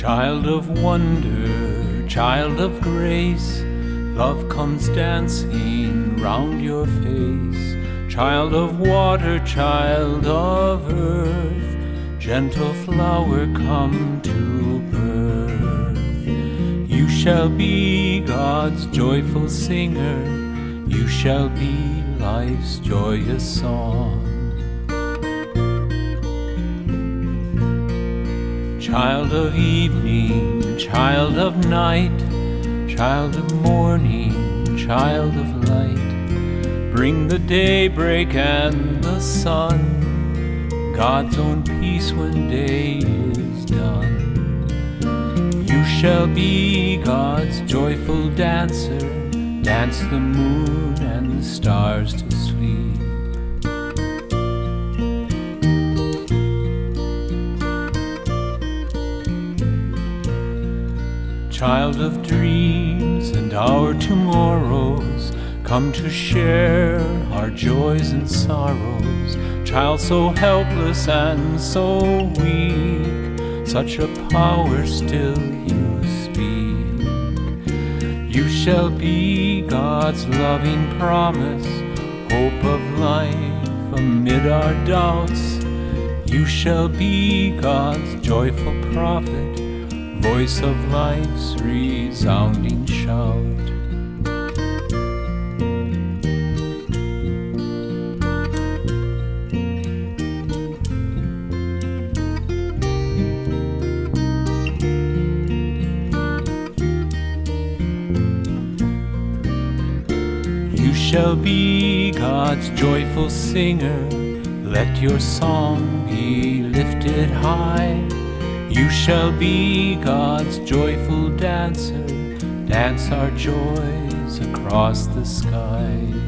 Child of wonder, child of grace, love comes dancing round your face. Child of water, child of earth, gentle flower come to birth. You shall be God's joyful singer, you shall be life's joyous song. Child of evening, child of night, child of morning, child of light, bring the daybreak and the sun, God's own peace when day is done. You shall be God's joyful dancer, dance the moon and the stars to sleep. Child of dreams and our tomorrows, come to share our joys and sorrows. Child so helpless and so weak, such a power still you speak. You shall be God's loving promise, hope of life amid our doubts. You shall be God's joyful prophet, voice of life's resounding shout. You shall be God's joyful singer, let your song be lifted high. You shall be God's joyful dancer, dance our joys across the sky.